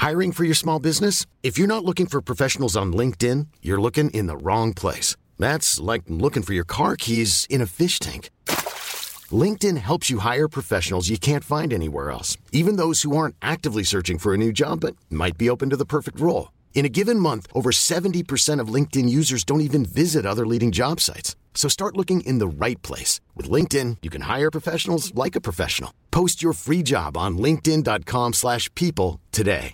Hiring for your small business? If you're not looking for professionals on LinkedIn, you're looking in the wrong place. That's like looking for your car keys in a fish tank. LinkedIn helps you hire professionals you can't find anywhere else, even those who aren't actively searching for a new job but might be open to the perfect role. In a given month, over 70% of LinkedIn users don't even visit other leading job sites. So start looking in the right place. With LinkedIn, you can hire professionals like a professional. Post your free job on linkedin.com/people today.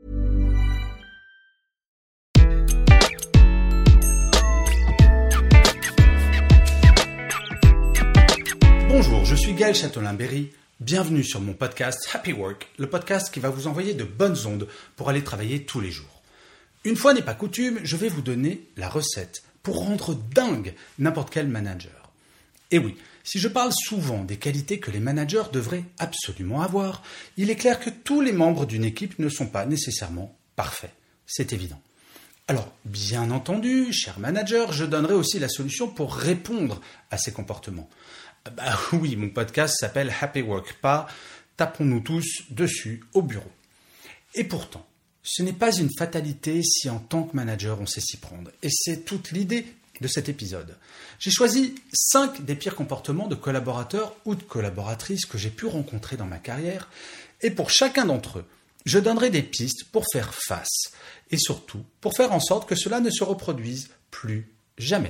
Bonjour, je suis Gaël Châtelain-Berry. Bienvenue sur mon podcast Happy Work, le podcast qui va vous envoyer de bonnes ondes pour aller travailler tous les jours. Une fois n'est pas coutume, je vais vous donner la recette pour rendre dingue n'importe quel manager. Et oui, si je parle souvent des qualités que les managers devraient absolument avoir, il est clair que tous les membres d'une équipe ne sont pas nécessairement parfaits. C'est évident. Alors, bien entendu, cher manager, je donnerai aussi la solution pour répondre à ces comportements. Bah oui, mon podcast s'appelle Happy Work, pas tapons-nous tous dessus au bureau. Et pourtant, ce n'est pas une fatalité si en tant que manager on sait s'y prendre. Et c'est toute l'idée de cet épisode. J'ai choisi 5 des pires comportements de collaborateurs ou de collaboratrices que j'ai pu rencontrer dans ma carrière. Et pour chacun d'entre eux, je donnerai des pistes pour faire face. Et surtout, pour faire en sorte que cela ne se reproduise plus jamais.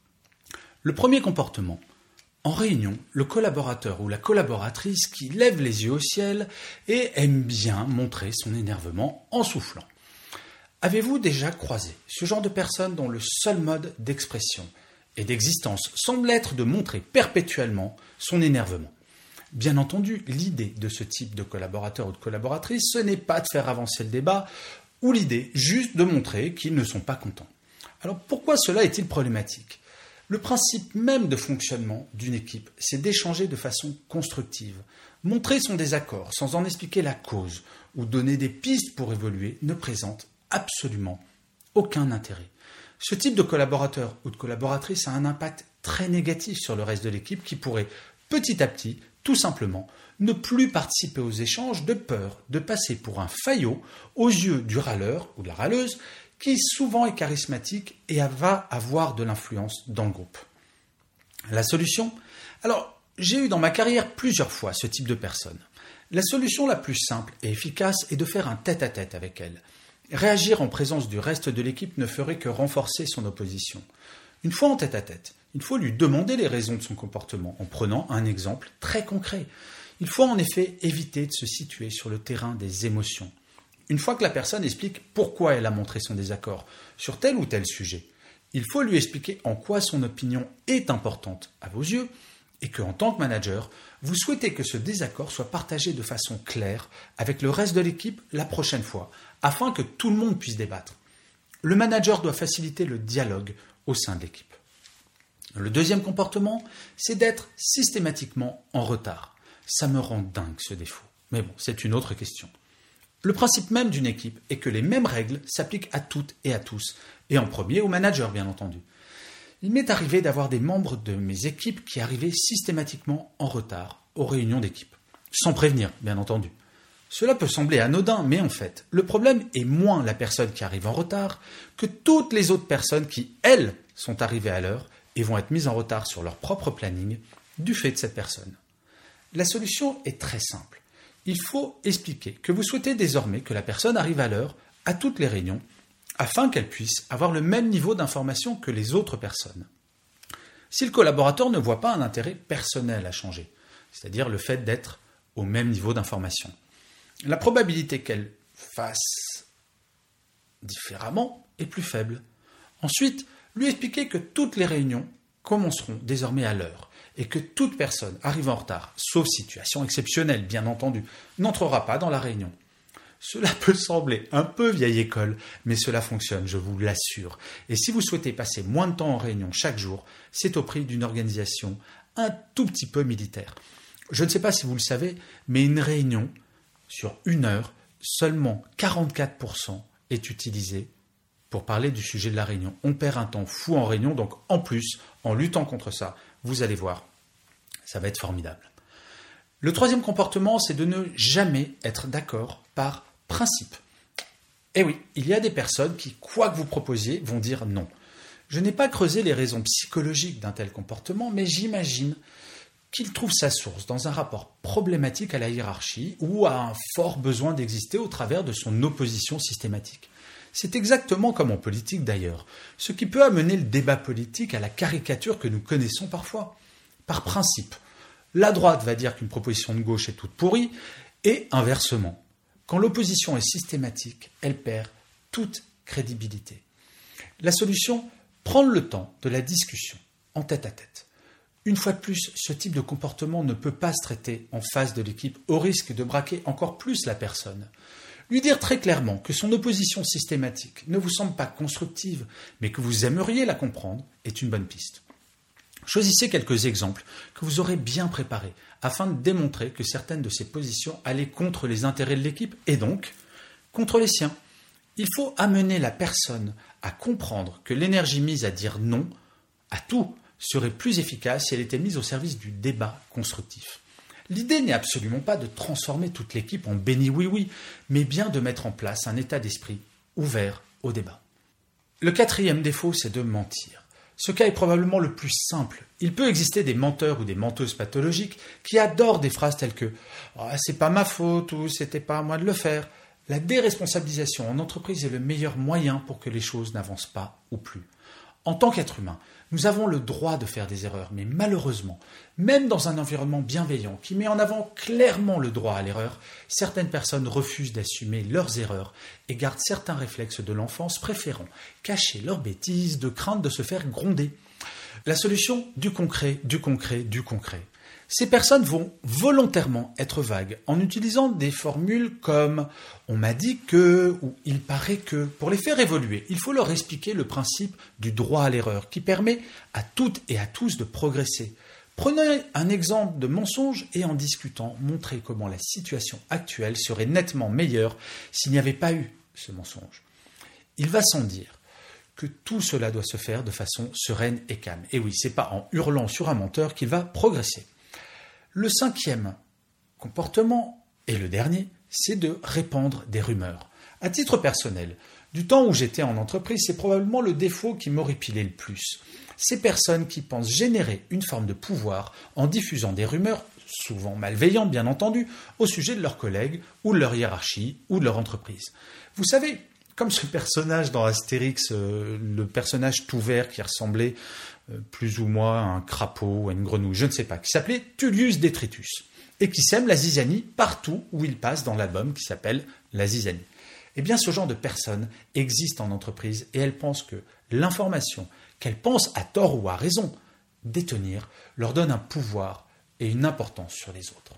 Le premier comportement. En réunion, le collaborateur ou la collaboratrice qui lève les yeux au ciel et aime bien montrer son énervement en soufflant. Avez-vous déjà croisé ce genre de personne dont le seul mode d'expression et d'existence semble être de montrer perpétuellement son énervement ? Bien entendu, l'idée de ce type de collaborateur ou de collaboratrice, ce n'est pas de faire avancer le débat ou l'idée juste de montrer qu'ils ne sont pas contents. Alors pourquoi cela est-il problématique ? Le principe même de fonctionnement d'une équipe, c'est d'échanger de façon constructive. Montrer son désaccord sans en expliquer la cause ou donner des pistes pour évoluer ne présente absolument aucun intérêt. Ce type de collaborateur ou de collaboratrice a un impact très négatif sur le reste de l'équipe qui pourrait petit à petit, tout simplement, ne plus participer aux échanges de peur de passer pour un faillot aux yeux du râleur ou de la râleuse qui souvent est charismatique et va avoir de l'influence dans le groupe. La solution ? Alors, j'ai eu dans ma carrière plusieurs fois ce type de personne. La solution la plus simple et efficace est de faire un tête-à-tête avec elle. Réagir en présence du reste de l'équipe ne ferait que renforcer son opposition. Une fois en tête-à-tête, il faut lui demander les raisons de son comportement en prenant un exemple très concret. Il faut en effet éviter de se situer sur le terrain des émotions. Une fois que la personne explique pourquoi elle a montré son désaccord sur tel ou tel sujet, il faut lui expliquer en quoi son opinion est importante à vos yeux et qu'en tant que manager, vous souhaitez que ce désaccord soit partagé de façon claire avec le reste de l'équipe la prochaine fois, afin que tout le monde puisse débattre. Le manager doit faciliter le dialogue au sein de l'équipe. Le deuxième comportement, c'est d'être systématiquement en retard. Ça me rend dingue ce défaut. Mais bon, c'est une autre question. Le principe même d'une équipe est que les mêmes règles s'appliquent à toutes et à tous, et en premier aux managers bien entendu. Il m'est arrivé d'avoir des membres de mes équipes qui arrivaient systématiquement en retard aux réunions d'équipe, sans prévenir bien entendu. Cela peut sembler anodin, mais en fait, le problème est moins la personne qui arrive en retard que toutes les autres personnes qui, elles, sont arrivées à l'heure et vont être mises en retard sur leur propre planning du fait de cette personne. La solution est très simple. Il faut expliquer que vous souhaitez désormais que la personne arrive à l'heure à toutes les réunions afin qu'elle puisse avoir le même niveau d'information que les autres personnes. Si le collaborateur ne voit pas un intérêt personnel à changer, c'est-à-dire le fait d'être au même niveau d'information, la probabilité qu'elle fasse différemment est plus faible. Ensuite, lui expliquer que toutes les réunions commenceront désormais à l'heure et que toute personne arrivant en retard, sauf situation exceptionnelle bien entendu, n'entrera pas dans la réunion. Cela peut sembler un peu vieille école, mais cela fonctionne, je vous l'assure. Et si vous souhaitez passer moins de temps en réunion chaque jour, c'est au prix d'une organisation un tout petit peu militaire. Je ne sais pas si vous le savez, mais une réunion, sur 1 heure, seulement 44% est utilisée pour parler du sujet de la réunion. On perd un temps fou en réunion, donc en plus, en luttant contre ça, vous allez voir, ça va être formidable. Le troisième comportement, c'est de ne jamais être d'accord par principe. Eh oui, il y a des personnes qui, quoi que vous proposiez, vont dire non. Je n'ai pas creusé les raisons psychologiques d'un tel comportement, mais j'imagine qu'il trouve sa source dans un rapport problématique à la hiérarchie ou à un fort besoin d'exister au travers de son opposition systématique. C'est exactement comme en politique d'ailleurs, ce qui peut amener le débat politique à la caricature que nous connaissons parfois. Par principe, la droite va dire qu'une proposition de gauche est toute pourrie, et inversement. Quand l'opposition est systématique, elle perd toute crédibilité. La solution, prendre le temps de la discussion, en tête à tête. Une fois de plus, ce type de comportement ne peut pas se traiter en face de l'équipe au risque de braquer encore plus la personne. Lui dire très clairement que son opposition systématique ne vous semble pas constructive, mais que vous aimeriez la comprendre, est une bonne piste. Choisissez quelques exemples que vous aurez bien préparés afin de démontrer que certaines de ces positions allaient contre les intérêts de l'équipe et donc contre les siens. Il faut amener la personne à comprendre que l'énergie mise à dire non à tout serait plus efficace si elle était mise au service du débat constructif. L'idée n'est absolument pas de transformer toute l'équipe en béni oui-oui, mais bien de mettre en place un état d'esprit ouvert au débat. Le quatrième défaut, c'est de mentir. Ce cas est probablement le plus simple. Il peut exister des menteurs ou des menteuses pathologiques qui adorent des phrases telles que « c'est pas ma faute » ou « c'était pas à moi de le faire ». La déresponsabilisation en entreprise est le meilleur moyen pour que les choses n'avancent pas ou plus. En tant qu'être humain, nous avons le droit de faire des erreurs, mais malheureusement, même dans un environnement bienveillant qui met en avant clairement le droit à l'erreur, certaines personnes refusent d'assumer leurs erreurs et gardent certains réflexes de l'enfance, préférant cacher leurs bêtises de crainte de se faire gronder. La solution, du concret, du concret, du concret. Ces personnes vont volontairement être vagues en utilisant des formules comme « on m'a dit que » ou « il paraît que ». Pour les faire évoluer, il faut leur expliquer le principe du droit à l'erreur qui permet à toutes et à tous de progresser. Prenez un exemple de mensonge et en discutant, montrez comment la situation actuelle serait nettement meilleure s'il n'y avait pas eu ce mensonge. Il va sans dire que tout cela doit se faire de façon sereine et calme. Et oui, c'est pas en hurlant sur un menteur qu'il va progresser. Le cinquième comportement, et le dernier, c'est de répandre des rumeurs. À titre personnel, du temps où j'étais en entreprise, c'est probablement le défaut qui m'horripilait le plus. Ces personnes qui pensent générer une forme de pouvoir en diffusant des rumeurs, souvent malveillantes bien entendu, au sujet de leurs collègues ou de leur hiérarchie ou de leur entreprise. Vous savez, comme ce personnage dans Astérix, le personnage tout vert qui ressemblait plus ou moins à un crapaud ou à une grenouille, je ne sais pas, qui s'appelait Tullius Detritus, et qui sème la zizanie partout où il passe dans l'album qui s'appelle La zizanie. Eh bien, ce genre de personnes existe en entreprise et elles pensent que l'information qu'elles pensent à tort ou à raison détenir leur donne un pouvoir et une importance sur les autres.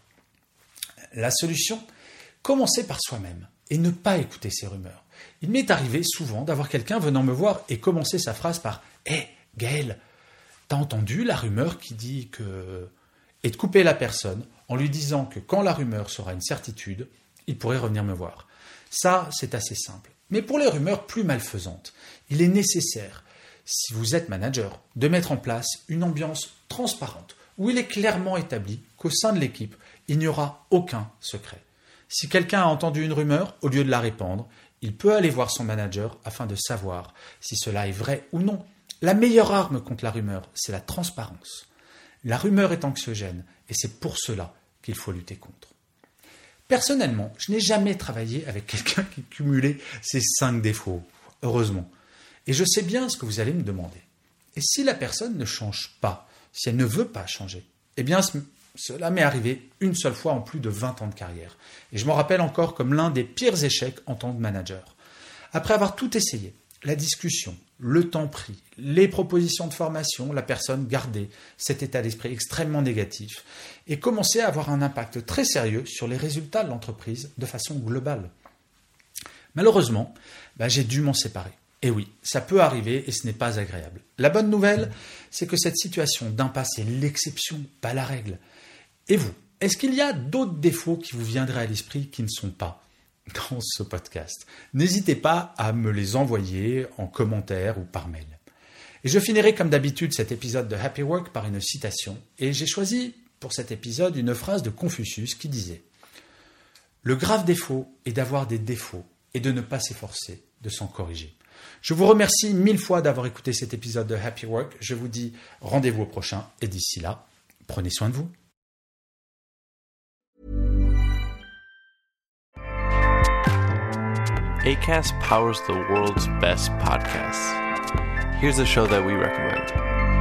La solution, commencer par soi-même et ne pas écouter ces rumeurs. Il m'est arrivé souvent d'avoir quelqu'un venant me voir et commencer sa phrase par « Hé, Gaël, t'as entendu la rumeur qui dit que… » et de couper la personne en lui disant que quand la rumeur sera une certitude, il pourrait revenir me voir. Ça, c'est assez simple. Mais pour les rumeurs plus malfaisantes, il est nécessaire, si vous êtes manager, de mettre en place une ambiance transparente où il est clairement établi qu'au sein de l'équipe, il n'y aura aucun secret. Si quelqu'un a entendu une rumeur, au lieu de la répandre, il peut aller voir son manager afin de savoir si cela est vrai ou non. La meilleure arme contre la rumeur, c'est la transparence. La rumeur est anxiogène et c'est pour cela qu'il faut lutter contre. Personnellement, je n'ai jamais travaillé avec quelqu'un qui cumulait ces 5 défauts, heureusement. Et je sais bien ce que vous allez me demander. Et si la personne ne change pas, si elle ne veut pas changer, eh bien cela m'est arrivé une seule fois en plus de 20 ans de carrière. Et je m'en rappelle encore comme l'un des pires échecs en tant que manager. Après avoir tout essayé, la discussion, le temps pris, les propositions de formation, la personne gardait cet état d'esprit extrêmement négatif et commençait à avoir un impact très sérieux sur les résultats de l'entreprise de façon globale. Malheureusement, j'ai dû m'en séparer. Et oui, ça peut arriver et ce n'est pas agréable. La bonne nouvelle, c'est que cette situation d'impasse est l'exception, pas la règle. Et vous, est-ce qu'il y a d'autres défauts qui vous viendraient à l'esprit qui ne sont pas dans ce podcast? N'hésitez pas à me les envoyer en commentaire ou par mail. Et je finirai comme d'habitude cet épisode de Happy Work par une citation. Et j'ai choisi pour cet épisode une phrase de Confucius qui disait « Le grave défaut est d'avoir des défauts et de ne pas s'efforcer de s'en corriger. Je vous remercie 1000 fois d'avoir écouté cet épisode de Happy Work. Je vous dis rendez-vous au prochain et d'ici là, prenez soin de vous. Acast powers the world's best podcasts. Here's a show that we recommend.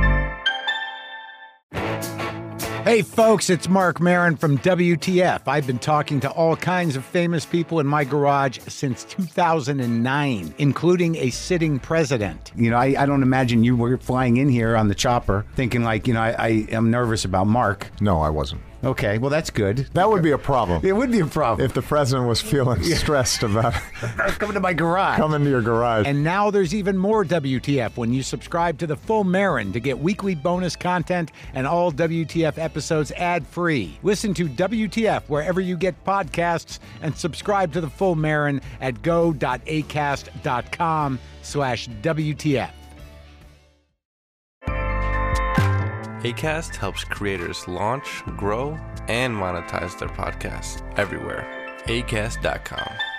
Hey folks, it's Mark Maron from WTF. I've been talking to all kinds of famous people in my garage since 2009, including a sitting president. You know, I don't imagine you were flying in here on the chopper thinking like, I am nervous about Mark. No, I wasn't. Okay, well, that's good. That would be a problem. It would be a problem. If the president was feeling stressed about coming to my garage. Coming to your garage. And now there's even more WTF when you subscribe to The Full Marin to get weekly bonus content and all WTF episodes ad-free. Listen to WTF wherever you get podcasts and subscribe to The Full Marin at go.acast.com/WTF. Acast helps creators launch, grow, and monetize their podcasts everywhere. Acast.com.